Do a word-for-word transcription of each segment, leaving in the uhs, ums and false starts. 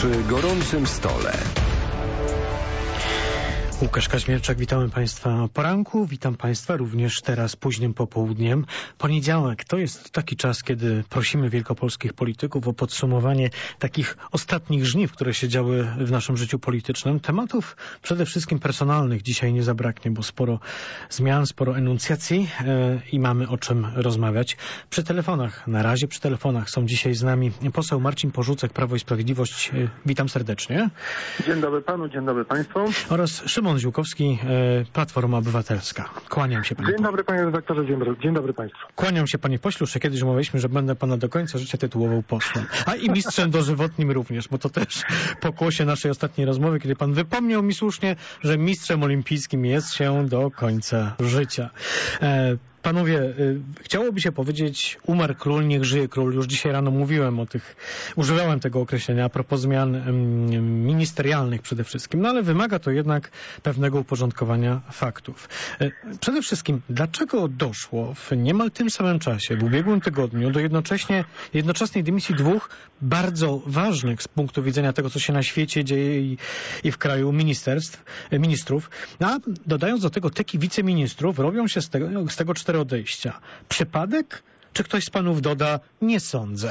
Przy gorącym stole. Łukasz Kaźmierczak, witamy Państwa o poranku, witam Państwa również teraz późnym popołudniem. Poniedziałek to jest taki czas, kiedy prosimy wielkopolskich polityków o podsumowanie takich ostatnich żniw, które się działy w naszym życiu politycznym. Tematów przede wszystkim personalnych dzisiaj nie zabraknie, bo sporo zmian, sporo enuncjacji e, i mamy o czym rozmawiać. Przy telefonach, na razie przy telefonach są dzisiaj z nami poseł Marcin Porzucek, Prawo i Sprawiedliwość. E, witam serdecznie. Dzień dobry Panu, dzień dobry Państwu. Oraz Szymon Ziółkowski, Platforma Obywatelska. Kłaniam się Panie. Dzień dobry Panie redaktorze, dzień dobry, dzień dobry Państwu. Kłaniam się Panie Poślu, że kiedyś mówiliśmy, że będę Pana do końca życia tytułował posłem. A i mistrzem dożywotnim również, bo to też pokłosie naszej ostatniej rozmowy, kiedy Pan wypomniał mi słusznie, że mistrzem olimpijskim jest się do końca życia. E, Panowie, y, chciałoby się powiedzieć, umarł król, niech żyje król. Już dzisiaj rano mówiłem o tych, używałem tego określenia a propos zmian y, ministerialnych przede wszystkim, no ale wymaga to jednak pewnego uporządkowania faktów. Y, przede wszystkim, dlaczego doszło w niemal tym samym czasie, w ubiegłym tygodniu, do jednocześnie, jednoczesnej dymisji dwóch bardzo ważnych z punktu widzenia tego, co się na świecie dzieje i, i w kraju ministerstw, y, ministrów, a dodając do tego teki wiceministrów, robią się z tego, z tego cztery odejścia. Przypadek? Czy ktoś z panów doda? Nie sądzę.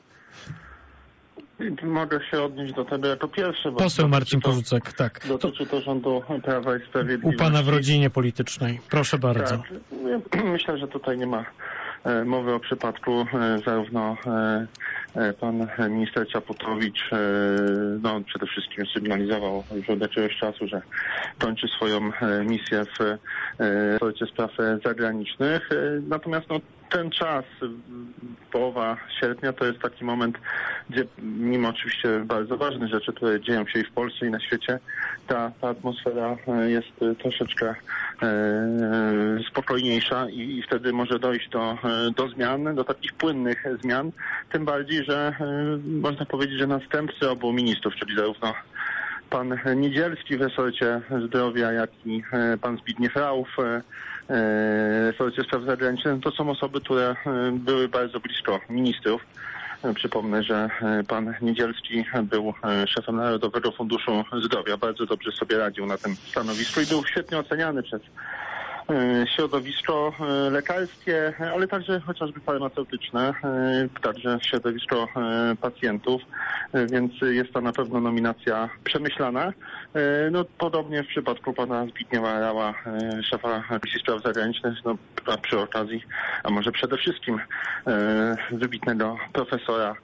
Mogę się odnieść do tego jako pierwszy. Bo Poseł Marcin to, Porzucek, tak. Dotyczy to rządu Prawa i Sprawiedliwości. U pana w rodzinie politycznej. Proszę bardzo. Tak. Myślę, że tutaj nie ma e, mowy o przypadku. E, zarówno e, e, pan minister Czaputowicz e, no, przede wszystkim sygnalizował już od jakiegoś czasu, że kończy swoją e, misję w e, resorcie spraw zagranicznych. E, natomiast no, ten czas, połowa sierpnia, to jest taki moment, gdzie mimo oczywiście bardzo ważnych rzeczy, które dzieją się i w Polsce, i na świecie, ta, ta atmosfera jest troszeczkę e, spokojniejsza i, i wtedy może dojść do, do zmian, do takich płynnych zmian. Tym bardziej, że e, można powiedzieć, że następcy obu ministrów, czyli zarówno pan Niedzielski w resorcie zdrowia, jak i e, pan Zbigniew Rauf w resorcie spraw zagranicznych, to są osoby, które były bardzo blisko ministrów. Przypomnę, że pan Niedzielski był szefem Narodowego Funduszu Zdrowia. Bardzo dobrze sobie radził na tym stanowisku i był świetnie oceniany przez środowisko lekarskie, ale także chociażby farmaceutyczne, także środowisko pacjentów, więc jest to na pewno nominacja przemyślana. No, podobnie w przypadku pana Zbigniewa Rała, szefa Komisji Spraw Zagranicznych, no, przy okazji, a może przede wszystkim wybitnego profesora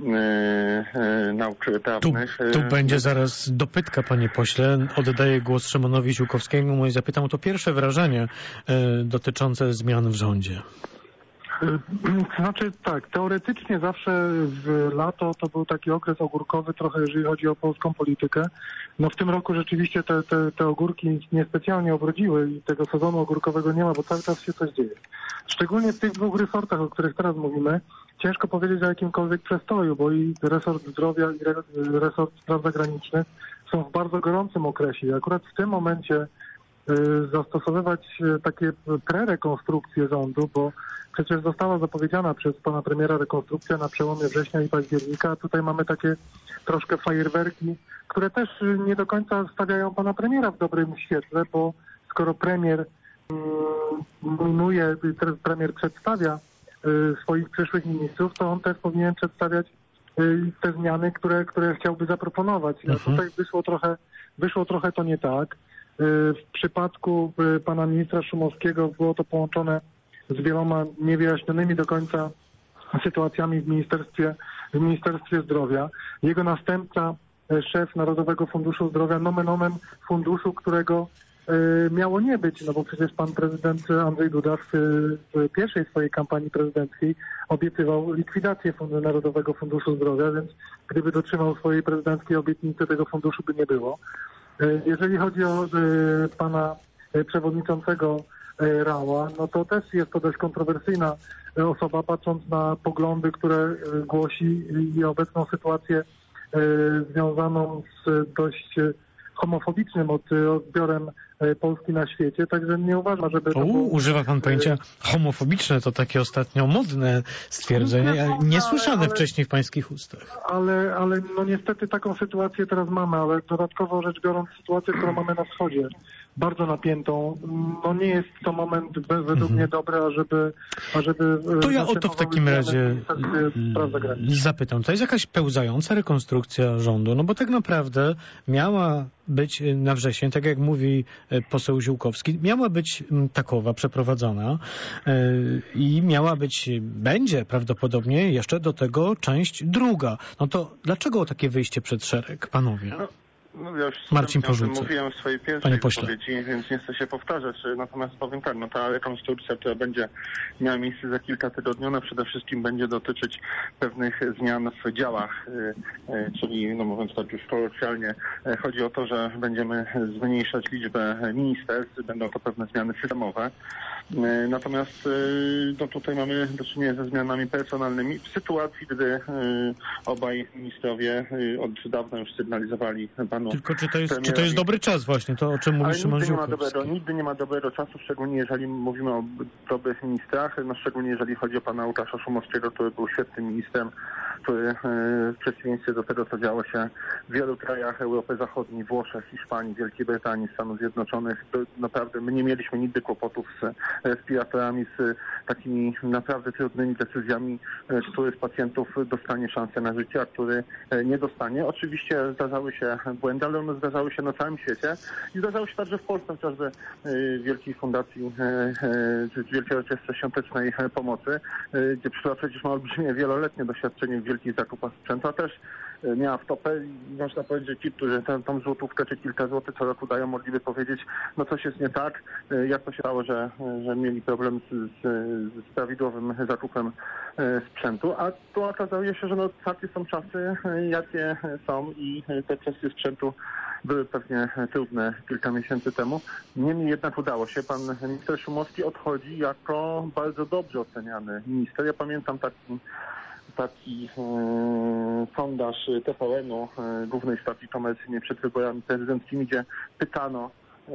nauk prawnych. Tu, tu będzie zaraz dopytka, panie pośle. Oddaję głos Szymonowi Ziółkowskiemu i zapytam o to pierwsze wrażenie e, dotyczące zmian w rządzie. Znaczy tak, teoretycznie zawsze w lato to był taki okres ogórkowy trochę, jeżeli chodzi o polską politykę. No w tym roku rzeczywiście te, te, te ogórki niespecjalnie obrodziły i tego sezonu ogórkowego nie ma, bo cały czas się coś dzieje. Szczególnie w tych dwóch resortach, o których teraz mówimy, ciężko powiedzieć o jakimkolwiek przestoju, bo i resort zdrowia i resort spraw zagranicznych są w bardzo gorącym okresie i akurat w tym momencie y, zastosowywać takie prerekonstrukcje rządu, bo przecież została zapowiedziana przez pana premiera rekonstrukcja na przełomie września i października, a tutaj mamy takie troszkę fajerwerki, które też nie do końca stawiają pana premiera w dobrym świetle, bo skoro premier nominuje, premier przedstawia swoich przyszłych ministrów, to on też powinien przedstawiać te zmiany, które, które chciałby zaproponować. A Mhm. tutaj wyszło trochę, wyszło trochę to nie tak. W przypadku pana ministra Szumowskiego było to połączone z wieloma niewyjaśnionymi do końca sytuacjami w Ministerstwie, w Ministerstwie Zdrowia. Jego następca, szef Narodowego Funduszu Zdrowia, nomen omen funduszu, którego miało nie być, no bo przecież pan prezydent Andrzej Duda w, w pierwszej swojej kampanii prezydenckiej obiecywał likwidację Fundu Narodowego Funduszu Zdrowia, więc gdyby dotrzymał swojej prezydenckiej obietnicy, tego funduszu by nie było. Jeżeli chodzi o pana przewodniczącego Rała, no to też jest to dość kontrowersyjna osoba, patrząc na poglądy, które głosi i obecną sytuację związaną z dość homofobicznym odbiorem Polski na świecie, także nie uważam, żeby... U, było... używa pan pojęcia homofobiczne, to takie ostatnio modne stwierdzenie, niesłyszane ale, wcześniej w pańskich ustach. Ale, ale no niestety taką sytuację teraz mamy, ale dodatkowo rzecz biorąc sytuację, którą mamy na wschodzie, bardzo napiętą, no nie jest to moment według mhm. mnie dobry, ażeby... ażeby to ja o to w takim razie zapytam. To jest jakaś pełzająca rekonstrukcja rządu, no bo tak naprawdę miała być na wrzesień, tak jak mówi poseł Ziółkowski, miała być takowa przeprowadzona i miała być, będzie prawdopodobnie jeszcze do tego część druga. No to dlaczego takie wyjście przed szereg, panowie? No ja już Marcin Porzucek. Mówiłem w swojej pierwszej wypowiedzi, więc nie chcę się powtarzać. Natomiast powiem tak, no ta rekonstrukcja, która będzie miała miejsce za kilka tygodni, ona przede wszystkim będzie dotyczyć pewnych zmian w działach, czyli, no mówiąc tak już kolokwialnie, chodzi o to, że będziemy zmniejszać liczbę ministerstw, będą to pewne zmiany systemowe. Natomiast no tutaj mamy do czynienia ze zmianami personalnymi w sytuacji, gdy obaj ministrowie od dawna już sygnalizowali panu Tylko czy to jest, czy to jest dobry czas właśnie, to o czym mówi Szymon Ziółkowski? Nigdy nie ma dobrego czasu, szczególnie jeżeli mówimy o dobrych ministrach, no szczególnie jeżeli chodzi o pana Łukasza Szumowskiego, który był świetnym ministrem, który w przeciwieństwie do tego, co działo się w wielu krajach Europy Zachodniej, Włoszech, Hiszpanii, Wielkiej Brytanii, Stanów Zjednoczonych, to naprawdę my nie mieliśmy nigdy kłopotów z respiratorami, z takimi naprawdę trudnymi decyzjami, który z pacjentów dostanie szansę na życie, a który nie dostanie. Oczywiście zdarzały się błędy, ale one zdarzały się na całym świecie i zdarzały się także w Polsce, chociażby w Wielkiej Fundacji, w Wielkiej Orkiestrze Świątecznej Pomocy, gdzie przyszła przecież ma olbrzymie wieloletnie doświadczenie w wielkich zakupach sprzętu, a też miała wtopę i można powiedzieć, że ci, którzy tę, tą złotówkę czy kilka złotych co roku dają, mogliby powiedzieć, no coś jest nie tak, jak to się stało, że, że mieli problem z, z, z prawidłowym zakupem sprzętu, a tu okazało się, że no takie są czasy, jakie są i te kwestie sprzętu były pewnie trudne kilka miesięcy temu. Niemniej jednak udało się. Pan minister Szumowski odchodzi jako bardzo dobrze oceniany minister. Ja pamiętam taki taki e, sondaż T V N-u, e, głównej stacji komercyjnej przed wyborami prezydenckimi, gdzie pytano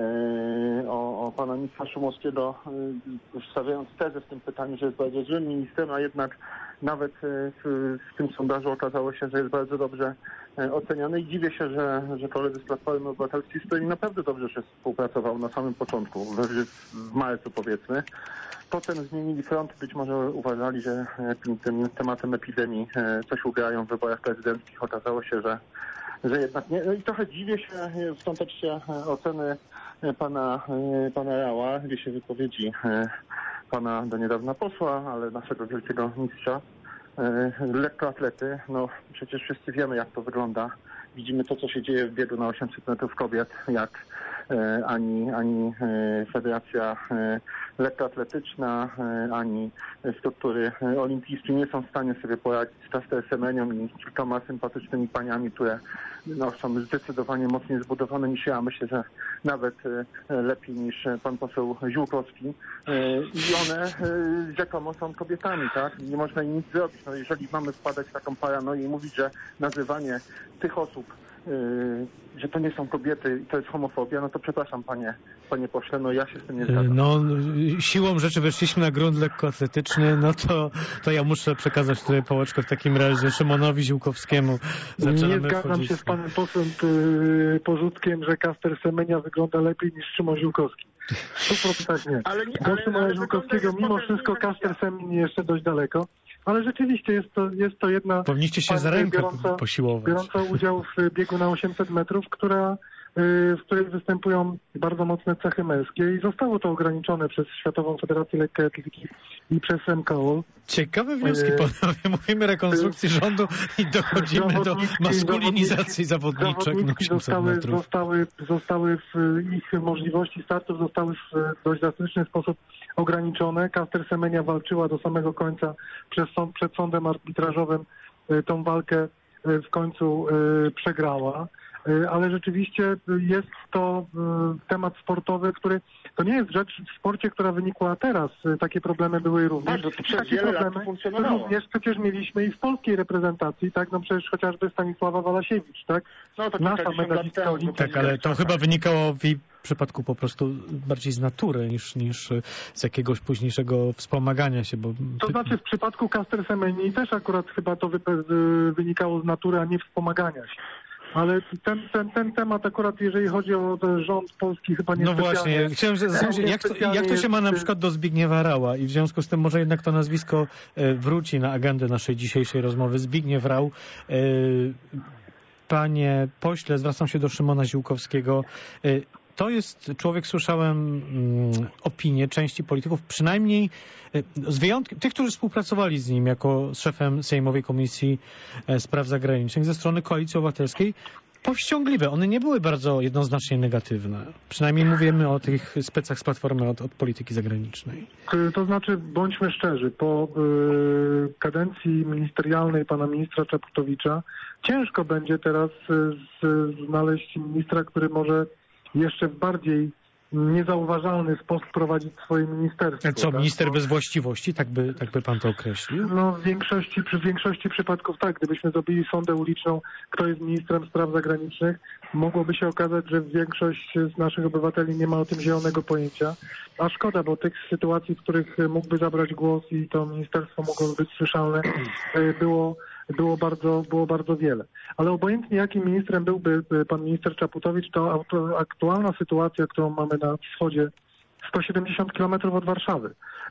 e, o, o pana ministra Szumowskiego, e, stawiając tezę w tym pytaniu, że jest bardzo złym ministrem, a jednak nawet e, w, w tym sondażu okazało się, że jest bardzo dobrze e, oceniany i dziwię się, że, że koledzy z Platformy Obywatelskiej, z którymi naprawdę dobrze się współpracował na samym początku, w, w marcu powiedzmy, potem zmienili front, być może uważali, że tym, tym tematem epidemii coś ugrają w wyborach prezydenckich. Okazało się, że, że jednak nie. No i trochę dziwię się w kontekście oceny pana, pana Rała, gdzie się wypowiedzi pana do niedawna posła, ale naszego wielkiego mistrza lekkoatlety. No przecież wszyscy wiemy, jak to wygląda. Widzimy to, co się dzieje w biegu na osiemset metrów kobiet, jak ani, ani Federacja Lekkoatletyczna, ani struktury olimpijskie nie są w stanie sobie poradzić z Caster Semenią i kilkoma sympatycznymi paniami, które no, są zdecydowanie mocniej zbudowane niż ja. Myślę, że nawet lepiej niż pan poseł Ziółkowski. I one rzekomo są kobietami, tak? I nie można im nic zrobić. No, jeżeli mamy wpadać w taką paranoję i mówić, że nazywanie tych osób, że to nie są kobiety i to jest homofobia, no to przepraszam panie, panie pośle, no ja się z tym nie zgadzam. No siłą rzeczy weszliśmy na grunt lekkoatletyczny, no to, to ja muszę przekazać tutaj pałeczkę w takim razie Szymonowi Ziółkowskiemu. Zaczynamy nie zgadzam wchodzić... się z panem posłem yy, Porzuckiem, że Caster Semenia wygląda lepiej niż Szymon Ziółkowski. Po prostu tak nie. Ale, nie, ale, Do Szymona Ziółkowskiego mimo wszystko Caster Semin jeszcze dość daleko. Ale rzeczywiście jest to, jest to jedna... Powinniście się za rękę biorąca, posiłować. Biorąca udział w biegu na osiemset metrów, która, w której występują bardzo mocne cechy męskie i zostało to ograniczone przez Światową Federację Lekkiej Atletyki i przez M K O L. Ciekawe wnioski, panowie. Mówimy rekonstrukcji rządu i dochodzimy do maskulinizacji zawodniczek. Zawodniczki zostały, zostały, zostały w ich możliwości startów zostały w dość drastyczny sposób ograniczone. Caster Semenia walczyła do samego końca przez sąd, przed sądem arbitrażowym. Tą walkę w końcu przegrała. ale rzeczywiście jest to temat sportowy, który to nie jest rzecz w sporcie, która wynikła teraz. Takie problemy były również. Tak, to przez Takie wiele lat problemy funkcjonowało. również przecież mieliśmy i w polskiej reprezentacji, tak? No przecież chociażby Stanisława Walasiewicz, tak? No to Nasza kilkadziesiąt lat medalistka temu, olimpijska. Tak, ale to chyba wynikało w jej przypadku po prostu bardziej z natury niż, niż z jakiegoś późniejszego wspomagania się, bo... To znaczy w przypadku Caster Semenya też akurat chyba to wy- wynikało z natury, a nie wspomagania się. Ale ten, ten, ten temat akurat, jeżeli chodzi o rząd polski, chyba nie No właśnie, chciałem się zastanowić, jak, to- jak to się ma na przykład do Zbigniewa Raua i w związku z tym może jednak to nazwisko e, wróci na agendę naszej dzisiejszej rozmowy. Zbigniew Rau. E, Panie pośle, zwracam się do Szymona Ziółkowskiego. E, To jest człowiek, słyszałem mm, opinię części polityków, przynajmniej e, z wyjątkiem tych, którzy współpracowali z nim jako z szefem Sejmowej Komisji e, Spraw Zagranicznych ze strony Koalicji Obywatelskiej, powściągliwe. One nie były bardzo jednoznacznie negatywne. Przynajmniej mówimy o tych specach z Platformy od, od polityki zagranicznej. To znaczy, bądźmy szczerzy, po y, kadencji ministerialnej pana ministra Czaputowicza ciężko będzie teraz y, z, znaleźć ministra, który może jeszcze w bardziej niezauważalny sposób prowadzić swoje ministerstwo. Co, tak? minister Bo, bez właściwości? Tak by, tak by pan to określił? No w większości, przy większości przypadków tak. Gdybyśmy zrobili sondę uliczną, kto jest ministrem spraw zagranicznych, mogłoby się okazać, że większość z naszych obywateli nie ma o tym zielonego pojęcia. A szkoda, bo tych sytuacji, w których mógłby zabrać głos i to ministerstwo mogłoby być słyszalne, było Było bardzo, było bardzo wiele. Ale obojętnie jakim ministrem byłby pan minister Czaputowicz, to aktualna sytuacja, którą mamy na wschodzie, sto siedemdziesiąt kilometrów od Warszawy,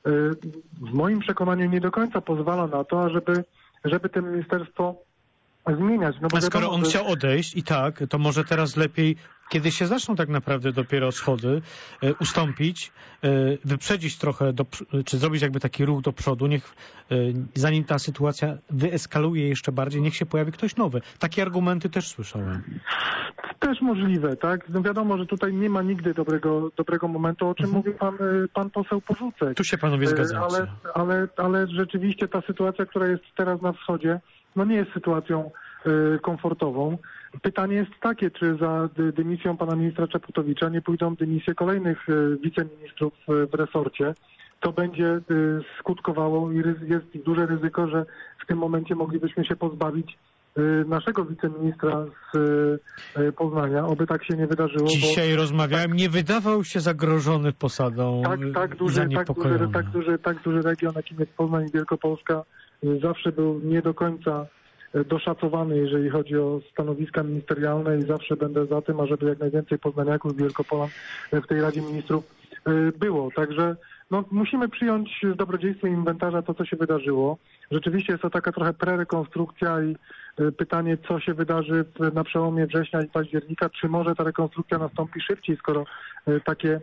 w moim przekonaniu nie do końca pozwala na to, żeby, żeby to ministerstwo zmieniać. No bo A skoro wiadomo, on że... chciał odejść i tak, to może teraz lepiej, kiedy się zaczną tak naprawdę dopiero schody, e, ustąpić, e, wyprzedzić trochę, do, czy zrobić jakby taki ruch do przodu, niech e, zanim ta sytuacja wyeskaluje jeszcze bardziej, niech się pojawi ktoś nowy. Takie argumenty też słyszałem. Też możliwe, tak? No wiadomo, że tutaj nie ma nigdy dobrego, dobrego momentu, o czym Mhm. mówił pan, pan poseł Porzucek. Tu się panowie zgadzacie. Ale, ale, ale rzeczywiście ta sytuacja, która jest teraz na wschodzie, no nie jest sytuacją y, komfortową. Pytanie jest takie, czy za dy, dymisją pana ministra Czaputowicza nie pójdą dymisje kolejnych y, wiceministrów y, w resorcie. To będzie y, skutkowało i ryzy, jest duże ryzyko, że w tym momencie moglibyśmy się pozbawić y, naszego wiceministra z y, Poznania. Oby tak się nie wydarzyło. Dzisiaj bo... rozmawiałem, nie wydawał się zagrożony posadą. Tak, tak duży, tak duży, tak duży, tak duży region, jakim jest Poznań i Wielkopolska, zawsze był nie do końca doszacowany, jeżeli chodzi o stanowiska ministerialne i zawsze będę za tym, ażeby jak najwięcej poznaniaków i Wielkopolan w tej Radzie Ministrów było. Także no, musimy przyjąć z dobrodziejstwem inwentarza to, co się wydarzyło. Rzeczywiście jest to taka trochę prerekonstrukcja i pytanie, co się wydarzy na przełomie września i października. Czy może ta rekonstrukcja nastąpi szybciej, skoro takie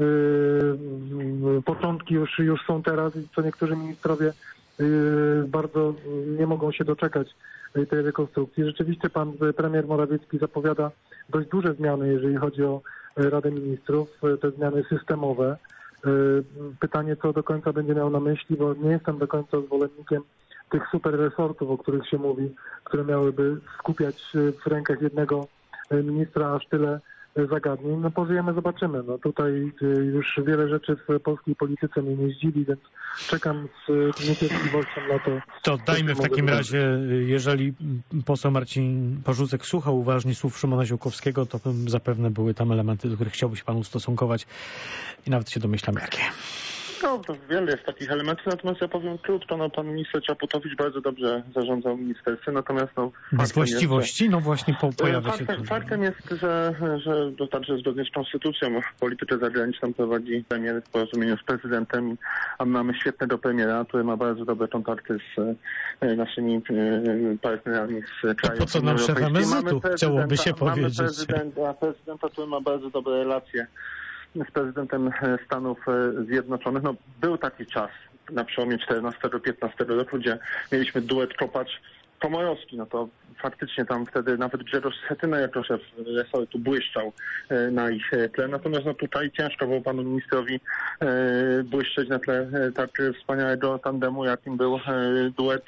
Yy, początki już, już są teraz i co niektórzy ministrowie yy, bardzo nie mogą się doczekać tej rekonstrukcji. Rzeczywiście pan premier Morawiecki zapowiada dość duże zmiany, jeżeli chodzi o Radę Ministrów, te zmiany systemowe. Yy, pytanie, co do końca będzie miał na myśli, bo nie jestem do końca zwolennikiem tych super resortów, o których się mówi, które miałyby skupiać w rękach jednego ministra aż tyle zagadnień. No pożyjemy, zobaczymy. No tutaj już wiele rzeczy w polskiej polityce mnie nie zdziwi, więc czekam z niecierpliwością na to. To dajmy w takim razie, jeżeli poseł Marcin Porzucek słuchał uważnie słów Szymona Ziółkowskiego, to zapewne były tam elementy, do których chciałby się pan ustosunkować i nawet się domyślam jakie. No, to wiele jest takich elementów, natomiast ja powiem krótko, no pan minister Czaputowicz bardzo dobrze zarządzał ministerstwem, natomiast no... Bez właściwości? Jest, że... No właśnie po, pojawia faktem, się... Faktem jest, że, że to także zgodnie z konstytucją politykę zagraniczną prowadzi premier w porozumieniu z prezydentem, a mamy świetnego premiera, który ma bardzo dobre kontakty z naszymi partnerami z krajów. To po co nam szef M S Z u? Chciałoby się powiedzieć. Mamy prezydenta, prezydenta, który ma bardzo dobre relacje z prezydentem Stanów Zjednoczonych. No, był taki czas na przełomie czternastego piętnastego roku, gdzie mieliśmy duet Kopacz Komorowski, no to faktycznie tam wtedy nawet Grzegorz Schetyna jako szef resortu błyszczał na ich tle. Natomiast no tutaj ciężko było panu ministrowi błyszczeć na tle tak wspaniałego tandemu, jakim był duet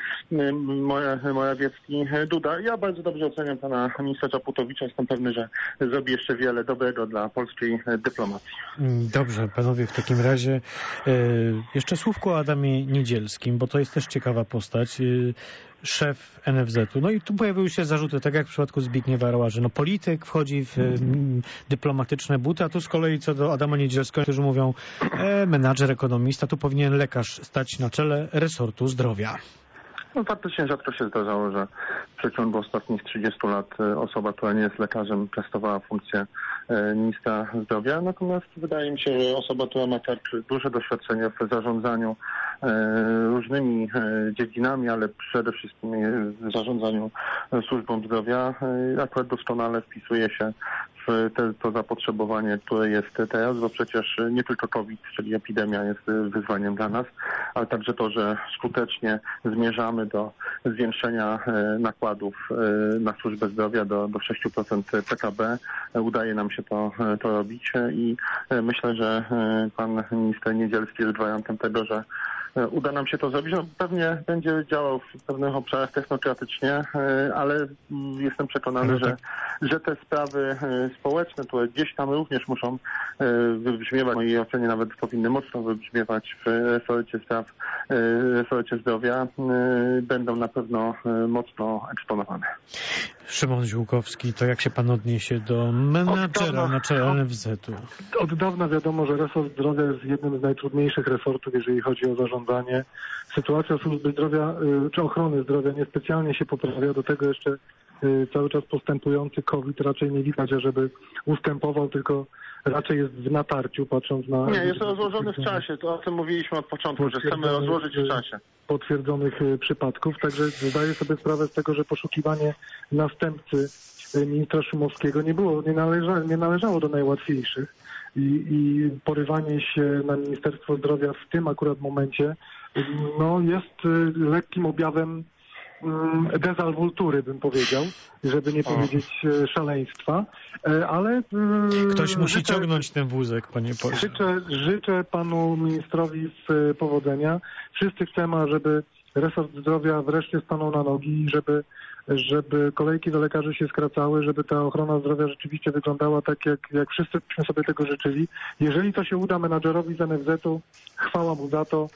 Morawiecki-Duda. Ja bardzo dobrze oceniam pana ministra Czaputowicza. Jestem pewny, że zrobi jeszcze wiele dobrego dla polskiej dyplomacji. Dobrze, panowie, w takim razie jeszcze słówko o Adamie Niedzielskim, bo to jest też ciekawa postać. Szef N F Z-u. No i tu pojawiły się zarzuty, tak jak w przypadku Zbigniewa Rała, że no polityk wchodzi w mm, dyplomatyczne buty, a tu z kolei co do Adama Niedzielskiego, którzy mówią e, menadżer, ekonomista, tu powinien lekarz stać na czele resortu zdrowia. No faktycznie rzadko się zdarzało, że w przeciągu ostatnich trzydziestu lat osoba, która nie jest lekarzem, piastowała funkcję ministra zdrowia. Natomiast wydaje mi się, że osoba, która ma tak duże doświadczenie w zarządzaniu różnymi dziedzinami, ale przede wszystkim w zarządzaniu służbą zdrowia, akurat doskonale wpisuje się w te, to zapotrzebowanie, które jest teraz, bo przecież nie tylko COVID, czyli epidemia jest wyzwaniem dla nas, ale także to, że skutecznie zmierzamy do zwiększenia nakładów na służbę zdrowia do, do sześć procent P K B. Udaje nam się to, to robić i myślę, że pan minister Niedzielski jest gwarantem tego, że uda nam się to zrobić. No, pewnie będzie działał w pewnych obszarach technokratycznie, ale jestem przekonany, że, że te sprawy społeczne, które gdzieś tam również muszą wybrzmiewać, w mojej ocenie nawet powinny mocno wybrzmiewać w resorcie spraw, resorcie zdrowia, będą na pewno mocno eksponowane. Szymon Ziółkowski, to jak się pan odniesie do menadżera na czele N F Z-u? Od dawna wiadomo, że resort zdrowia jest jednym z najtrudniejszych resortów, jeżeli chodzi o zarządzanie. Sytuacja służby zdrowia czy ochrony zdrowia niespecjalnie się poprawia. Do tego jeszcze cały czas postępujący COVID raczej nie widać, żeby ustępował, tylko raczej jest w natarciu, patrząc na... Nie, jest rozłożony w czasie. To o tym mówiliśmy od początku, że chcemy rozłożyć w czasie. Potwierdzonych przypadków, także zdaję sobie sprawę z tego, że poszukiwanie następcy ministra Szumowskiego nie było, nie, należa, nie należało do najłatwiejszych i, i porywanie się na Ministerstwo Zdrowia w tym akurat momencie no, jest lekkim objawem dezalwultury, bym powiedział, żeby nie powiedzieć szaleństwa, ale... Ktoś musi życzę, ciągnąć ten wózek, panie pośle. Życzę, życzę panu ministrowi powodzenia. Wszyscy chcemy, żeby resort zdrowia wreszcie stanął na nogi i żeby, żeby kolejki do lekarzy się skracały, żeby ta ochrona zdrowia rzeczywiście wyglądała tak, jak, jak wszyscy byśmy sobie tego życzyli. Jeżeli to się uda menadżerowi z N F Z-u, chwała mu za to.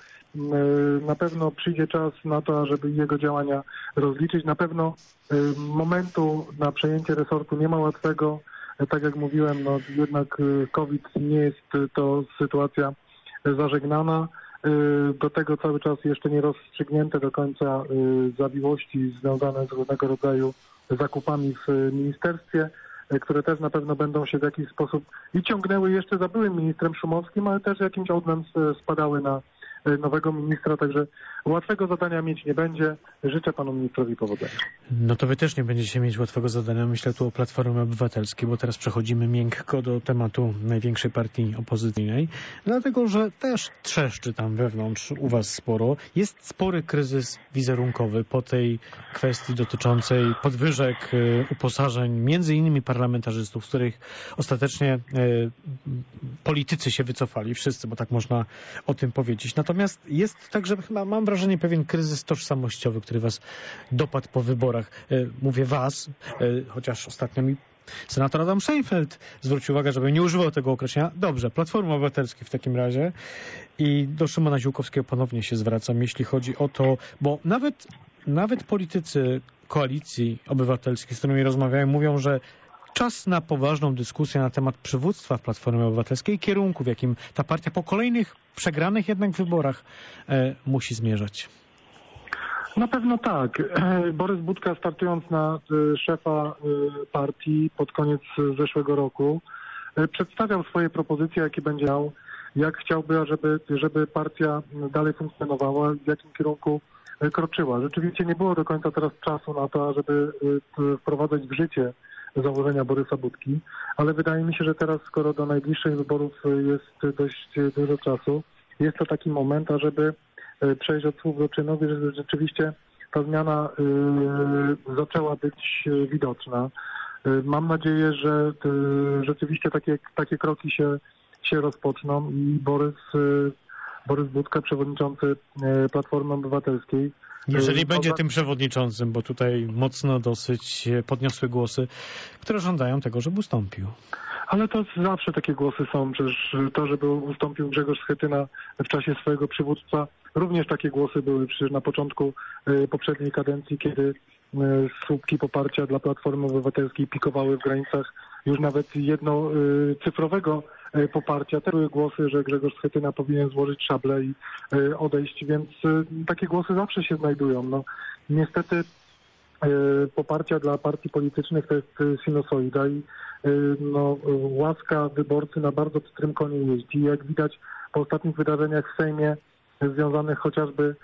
Na pewno przyjdzie czas na to, żeby jego działania rozliczyć. Na pewno momentu na przejęcie resortu nie ma łatwego. Tak jak mówiłem, no jednak COVID nie jest to sytuacja zażegnana. Do tego cały czas jeszcze nie rozstrzygnięte do końca zawiłości związane z różnego rodzaju zakupami w ministerstwie, które też na pewno będą się w jakiś sposób i ciągnęły jeszcze za byłym ministrem Szumowskim, ale też jakimś odmem spadały na nowego ministra, także łatwego zadania mieć nie będzie. Życzę panu ministrowi powodzenia. No to wy też nie będziecie mieć łatwego zadania. Myślę tu o Platformie Obywatelskiej, bo teraz przechodzimy miękko do tematu największej partii opozycyjnej, dlatego że też trzeszczy tam wewnątrz u was sporo. Jest spory kryzys wizerunkowy po tej kwestii dotyczącej podwyżek uposażeń, między innymi parlamentarzystów, z których ostatecznie politycy się wycofali, wszyscy, bo tak można o tym powiedzieć. Natomiast jest także, chyba mam wrażenie, pewien kryzys tożsamościowy, który was dopadł po wyborach. Mówię was, chociaż ostatnio mi senator Adam Szejnfeld zwrócił uwagę, żeby nie używał tego określenia. Dobrze, Platforma Obywatelska w takim razie. I do Szymona Ziółkowskiego ponownie się zwracam, jeśli chodzi o to, bo nawet, nawet politycy Koalicji Obywatelskiej, z którymi rozmawiałem, mówią, że czas na poważną dyskusję na temat przywództwa w Platformie Obywatelskiej i kierunku, w jakim ta partia po kolejnych przegranych jednak wyborach e, musi zmierzać. Na pewno tak. Borys Budka, startując na szefa partii pod koniec zeszłego roku, przedstawiał swoje propozycje, jakie będzie miał, jak chciałby, żeby, żeby partia dalej funkcjonowała, w jakim kierunku kroczyła. Rzeczywiście nie było do końca teraz czasu na to, żeby wprowadzać w życie założenia Borysa Budki, ale wydaje mi się, że teraz, skoro do najbliższych wyborów jest dość dużo czasu, jest to taki moment, ażeby przejść od słów do czynów i żeby rzeczywiście ta zmiana y, zaczęła być widoczna. Y, mam nadzieję, że y, rzeczywiście takie, takie kroki się, się rozpoczną i Borys, y, Borys Budka, przewodniczący y, Platformy Obywatelskiej. Jeżeli y, będzie poza... tym przewodniczącym, bo tutaj mocno dosyć podniosły głosy, które żądają tego, żeby ustąpił. Ale to zawsze takie głosy są. Przecież to, żeby ustąpił Grzegorz Schetyna w czasie swojego przywództwa, również takie głosy były przecież na początku y, poprzedniej kadencji, kiedy y, słupki poparcia dla Platformy Obywatelskiej pikowały w granicach już nawet jednocyfrowego y, poparcia. Te były głosy, że Grzegorz Schetyna powinien złożyć szablę i y, odejść, więc y, takie głosy zawsze się znajdują. No, niestety y, poparcia dla partii politycznych to jest sinusoida i no, łaska wyborcy na bardzo pstrym koniu jeździ. Jak widać po ostatnich wydarzeniach w Sejmie związanych chociażby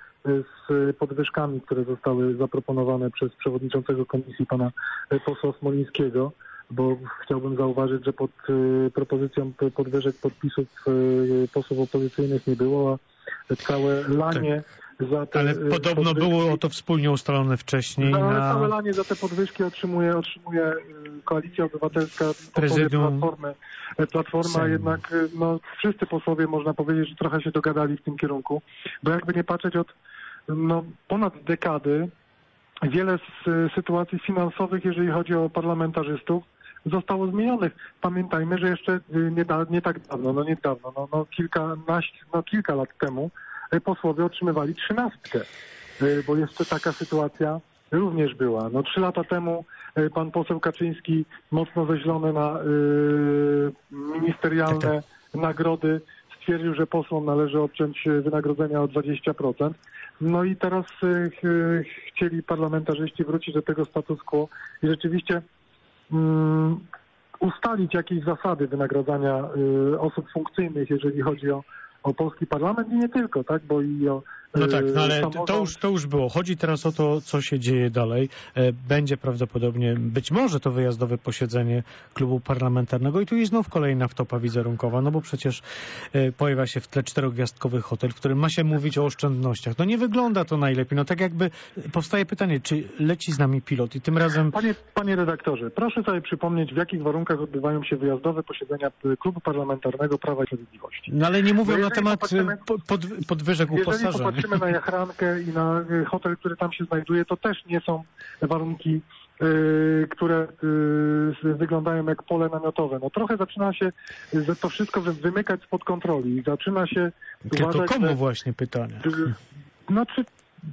z podwyżkami, które zostały zaproponowane przez przewodniczącego komisji pana posła Smolińskiego, bo chciałbym zauważyć, że pod propozycją podwyżek podpisów posłów opozycyjnych nie było, a całe lanie za te Ale podobno podwyżki, było to wspólnie ustalone wcześniej. no, ale na... całe lanie za te podwyżki otrzymuje, otrzymuje Koalicja Obywatelska, Prezydium Platformy. Platforma Sejm. jednak, no wszyscy posłowie można powiedzieć, że trochę się dogadali w tym kierunku, bo jakby nie patrzeć od no, ponad dekady wiele z sytuacji finansowych, jeżeli chodzi o parlamentarzystów, zostało zmienionych. Pamiętajmy, że jeszcze nie, da, nie tak dawno, no niedawno, no, no, kilkanaście, no kilka lat temu posłowie otrzymywali trzynastkę, bo jeszcze taka sytuacja również była. No trzy lata temu pan poseł Kaczyński, mocno zeźlony na y, ministerialne nagrody, stwierdził, że posłom należy odciąć wynagrodzenia o dwadzieścia procent. No i teraz y, ch, chcieli parlamentarzyści wrócić do tego status quo i rzeczywiście y, ustalić jakieś zasady wynagradzania y, osób funkcyjnych, jeżeli chodzi o o polski parlament i nie tylko, tak, bo i o No tak, no ale samorząd... to już, to już było. Chodzi teraz o to, co się dzieje dalej. Będzie prawdopodobnie, być może to wyjazdowe posiedzenie klubu parlamentarnego i tu jest znów kolejna wtopa wizerunkowa, no bo przecież pojawia się w tle czterogwiazdkowy hotel, w którym ma się mówić o oszczędnościach. No nie wygląda to najlepiej. No tak jakby powstaje pytanie, czy leci z nami pilot i tym razem... Panie, panie redaktorze, proszę sobie przypomnieć, w jakich warunkach odbywają się wyjazdowe posiedzenia klubu parlamentarnego Prawa i Sprawiedliwości. No ale nie mówią no na temat popatrzymy... pod, podwyżek uposażeń. Patrzymy na Jachrankę i na hotel, który tam się znajduje, to też nie są warunki, yy, które yy, wyglądają jak pole namiotowe. No trochę zaczyna się yy, to wszystko wymykać spod kontroli i zaczyna się To uważać, komu że, właśnie pytanie? Yy, no czy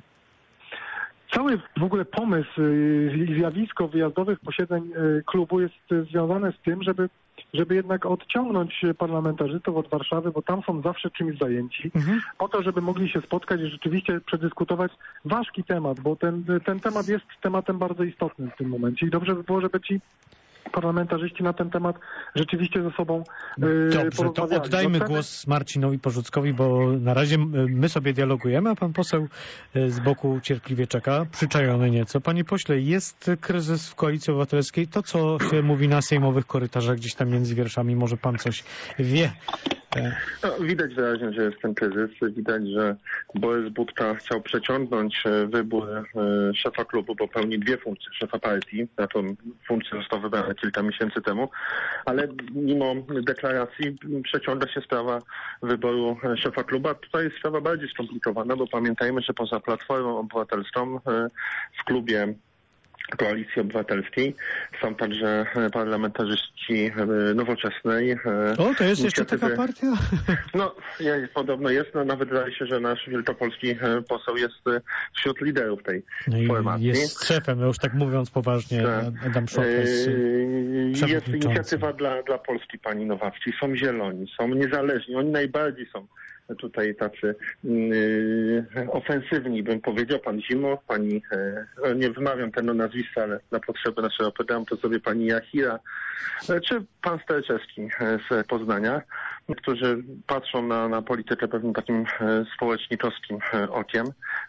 cały w ogóle pomysł i zjawisko wyjazdowych posiedzeń yy, klubu jest yy, związane z tym, żeby żeby jednak odciągnąć parlamentarzystów od Warszawy, bo tam są zawsze czymś zajęci, mhm. po to, żeby mogli się spotkać i rzeczywiście przedyskutować ważki temat, bo ten, ten temat jest tematem bardzo istotnym w tym momencie i dobrze by było, żeby ci parlamentarzyści na ten temat rzeczywiście ze sobą yy, Dobrze, to oddajmy chcemy... głos Marcinowi Porzuckowi, bo na razie my sobie dialogujemy, a pan poseł z boku cierpliwie czeka, przyczajony nieco. Panie pośle, jest kryzys w Koalicji Obywatelskiej. To, co się mówi na sejmowych korytarzach gdzieś tam między wierszami, może pan coś wie? No, widać wyraźnie, że jest ten kryzys. Widać, że Borys Budka chciał przeciągnąć wybór szefa klubu, bo pełni dwie funkcje szefa partii. Na tą funkcję został wybrany kilka miesięcy temu, ale mimo deklaracji przeciąga się sprawa wyboru szefa klubu. A tutaj jest sprawa bardziej skomplikowana, bo pamiętajmy, że poza Platformą Obywatelską w klubie Koalicji Obywatelskiej są także parlamentarzyści Nowoczesnej. O, to jest jeszcze taka partia? No, podobno jest. No, nawet wydaje się, że nasz wielkopolski poseł jest wśród liderów tej no i formacji. Jest szefem, już tak mówiąc poważnie, Adam Szopes. Jest inicjatywa dla, dla Polski pani Nowackiej. Są zieloni, są niezależni. Oni najbardziej są tutaj tacy yy, ofensywni, bym powiedział, pan Zimo, pani, yy, nie wymawiam tego nazwiska, ale na potrzeby naszego programu to sobie pani Jachira, yy, czy pan Sterczewski yy, z Poznania, którzy patrzą na, na politykę pewnym takim yy, społecznikowskim yy, okiem.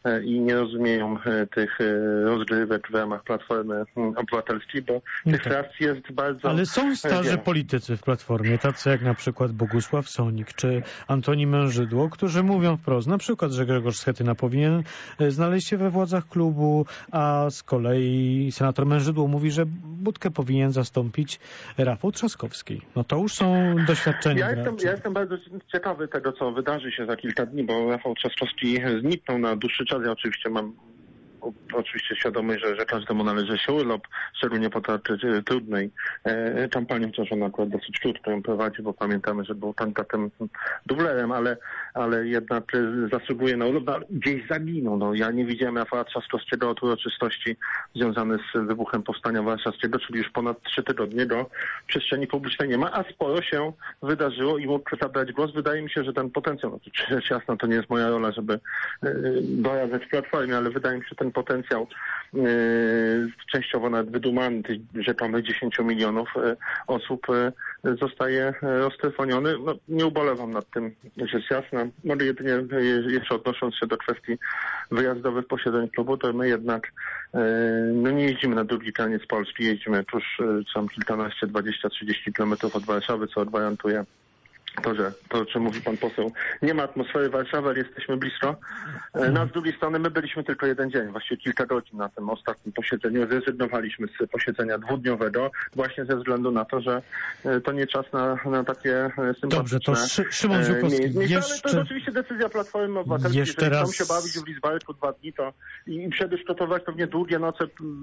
i nie rozumieją tych rozgrywek w ramach Platformy Obywatelskiej, bo Nie tych tak. frakcji jest bardzo Ale są starzy wiele. politycy w Platformie, tacy jak na przykład Bogusław Sonik czy Antoni Mężydło, którzy mówią wprost, na przykład, że Grzegorz Schetyna powinien znaleźć się we władzach klubu, a z kolei senator Mężydło mówi, że Budkę powinien zastąpić Rafał Trzaskowski. No to już są doświadczenia. Ja jestem, ja jestem bardzo ciekawy tego, co wydarzy się za kilka dni, bo Rafał Trzaskowski zniknął na dłuższy czas. Ja oczywiście mam oczywiście świadomość, że, że każdemu należy się urlop, szczególnie po tak trudnej e, kampanii, chociaż on akurat dosyć krótko ją prowadzi, bo pamiętamy, że był kandydatem dublerem, ale, ale jednak zasługuje na urlop. No, gdzieś zaginął. No, ja nie widziałem Rafała Trzaskowskiego od uroczystości związanych z wybuchem Powstania Warszawskiego, czyli już ponad trzy tygodnie go w przestrzeni publicznej nie ma, a sporo się wydarzyło i mógł zabrać głos. Wydaje mi się, że ten potencjał, no, rzecz jasna, to nie jest moja rola, żeby e, doradzać Platformie, ale wydaje mi się, że ten potencjał e, częściowo nawet wydumany, tych rzekomych dziesięciu milionów e, osób e, zostaje roztrwoniony. No, nie ubolewam nad tym, rzecz jasna. Może jedynie e, jeszcze odnosząc się do kwestii wyjazdowych posiedzeń klubu, to my jednak e, no nie jeździmy na drugi koniec Polski, jeździmy tuż e, tam kilkanaście, dwadzieścia, trzydzieści kilometrów od Warszawy, co gwarantuje to, że to, o czym mówi pan poseł, nie ma atmosfery Warszawy, ale jesteśmy blisko. No a z drugiej strony my byliśmy tylko jeden dzień, właściwie kilka godzin na tym ostatnim posiedzeniu. Zrezygnowaliśmy z posiedzenia dwudniowego właśnie ze względu na to, że to nie czas na, na takie sympatyczne... Dobrze, to Szy Szymon Ziółkowski, miejsce. jeszcze... Ale to jest oczywiście decyzja Platformy Obywatelskiej. Jeszcze Jeżeli raz... chcą się bawić w Lidzbarku dwa dni, to i przedyskutować pewnie długie noce,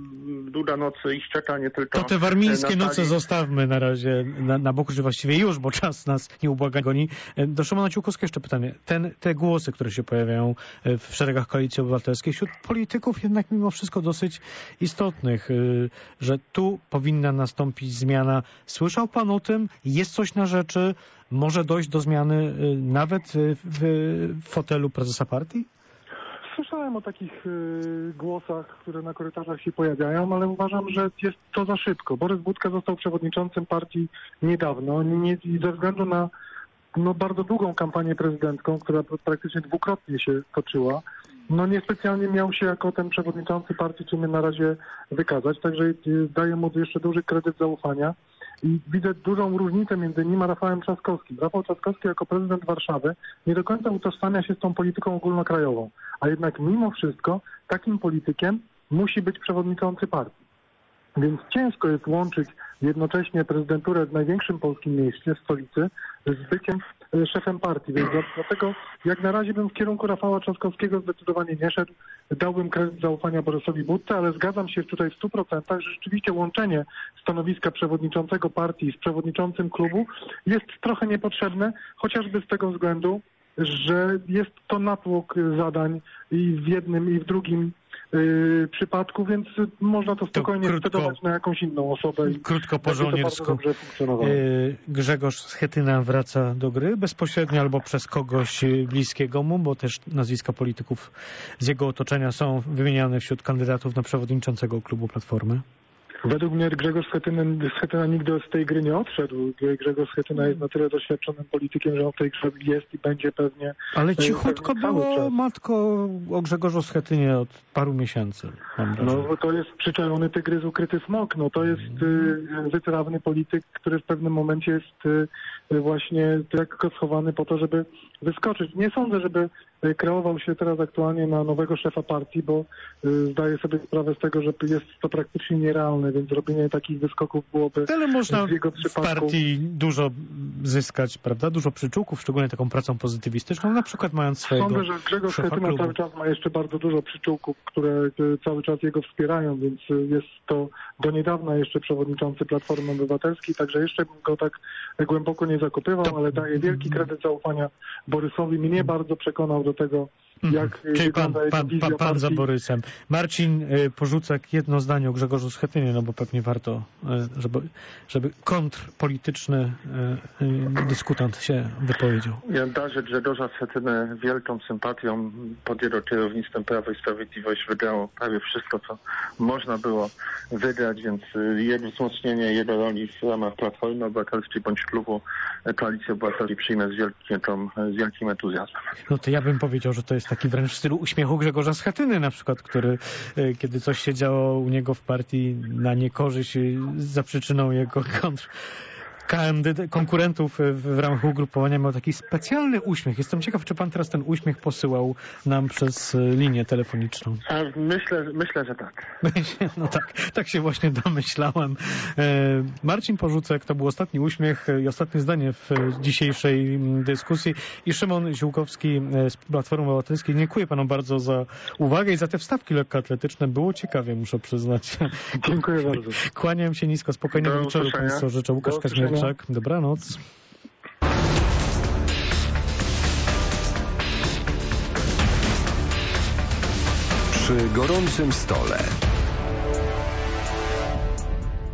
długa noc ich czeka, nie tylko... To te warmińskie na noce zostawmy na razie na, na boku, że właściwie już, bo czas nas nie ubłaga goni. Do Szymona Ziółkowskiego jeszcze pytanie. Ten, te głosy, które się pojawiają w szeregach Koalicji Obywatelskiej, wśród polityków jednak mimo wszystko dosyć istotnych, że tu powinna nastąpić zmiana. Słyszał pan o tym? Jest coś na rzeczy? Może dojść do zmiany nawet w fotelu prezesa partii? Słyszałem o takich y, głosach, które na korytarzach się pojawiają, ale uważam, że jest to za szybko. Borys Budka został przewodniczącym partii niedawno nie, ze względu na no, bardzo długą kampanię prezydencką, która praktycznie dwukrotnie się toczyła. No niespecjalnie miał się jako ten przewodniczący partii czym na razie wykazać, także y, daję mu jeszcze duży kredyt zaufania. I widzę dużą różnicę między nim a Rafałem Trzaskowskim. Rafał Trzaskowski jako prezydent Warszawy nie do końca utożsamia się z tą polityką ogólnokrajową, a jednak mimo wszystko takim politykiem musi być przewodniczący partii. Więc ciężko jest łączyć jednocześnie prezydenturę w największym polskim mieście, w stolicy, z byciem szefem partii. Więc dlatego jak na razie bym w kierunku Rafała Trzaskowskiego zdecydowanie nie szedł. Dałbym kredyt zaufania Borysowi Budce, ale zgadzam się tutaj w stu procentach, że rzeczywiście łączenie stanowiska przewodniczącego partii z przewodniczącym klubu jest trochę niepotrzebne, chociażby z tego względu, że jest to natłok zadań i w jednym, i w drugim Yy, przypadku, więc można to spokojnie scedować na jakąś inną osobę. I krótko po żołniersku. Yy, Grzegorz Schetyna wraca do gry bezpośrednio albo przez kogoś bliskiego mu, bo też nazwiska polityków z jego otoczenia są wymieniane wśród kandydatów na przewodniczącego klubu Platformy. Według mnie Grzegorz Schetyna, Schetyna nigdy z tej gry nie odszedł. Grzegorz Schetyna jest na tyle doświadczonym politykiem, że on w tej grze jest i będzie pewnie... Ale cichutko było, matko, o Grzegorzu Schetynie od paru miesięcy. No to jest przyczajony tygrys, ukryty smok. No to jest y, wytrawny polityk, który w pewnym momencie jest y, właśnie lekko schowany po to, żeby wyskoczyć. Nie sądzę, żeby kreował się teraz aktualnie na nowego szefa partii, bo y, zdaję sobie sprawę z tego, że jest to praktycznie nierealne, więc robienie takich wyskoków byłoby ale można w jego przypadku... w partii dużo zyskać, prawda? Dużo przyczółków, szczególnie taką pracą pozytywistyczną, na przykład mając swojego Sądzę, że Grzegorz Schetyna cały czas ma jeszcze bardzo dużo przyczółków, które y, cały czas jego wspierają, więc y, jest to do niedawna jeszcze przewodniczący Platformy Obywatelskiej, także jeszcze bym go tak głęboko nie zakopywał, to... ale daję wielki kredyt zaufania Borysowi. Mnie bardzo przekonał do tego, jak Czyli pan, pan, pan, pan za Borysem. Marcin y, Porzucek, jedno zdanie o Grzegorzu Schetynie, no bo pewnie warto, y, żeby, żeby kontrpolityczny y, y, dyskutant się wypowiedział. Ja darzę Grzegorza Schetynę wielką sympatią. Pod jego kierownictwem Prawo i Sprawiedliwość wygrało prawie wszystko, co można było wygrać, więc jego wzmocnienie, jego roli w ramach Platformy Obywatelskiej bądź klubu Koalicji Obywatelskiej przyjmę z wielkim, z wielkim entuzjazmem. No to ja bym powiedział, że to jest jest taki wręcz w stylu uśmiechu Grzegorza Schetyny na przykład, który y, kiedy coś się działo u niego w partii na niekorzyść y, za przyczyną jego kontr Kandyd- konkurentów w, w ramach ugrupowania miał taki specjalny uśmiech. Jestem ciekaw, czy pan teraz ten uśmiech posyłał nam przez y, linię telefoniczną. A myślę, myślę, że tak. No tak, tak się właśnie domyślałem. E, Marcin Porzucek, to był ostatni uśmiech i ostatnie zdanie w dzisiejszej dyskusji. I Szymon Ziółkowski z Platformy Obywatelskiej. Dziękuję panu bardzo za uwagę i za te wstawki lekkoatletyczne. Było ciekawie, muszę przyznać. Dziękuję bardzo. Kłaniam się nisko, spokojnego Do wieczoru usłyszenia. państwu życzę. Łukasz Do usłyszenia. Kaźmierczak. Dobranoc. Przy gorącym stole.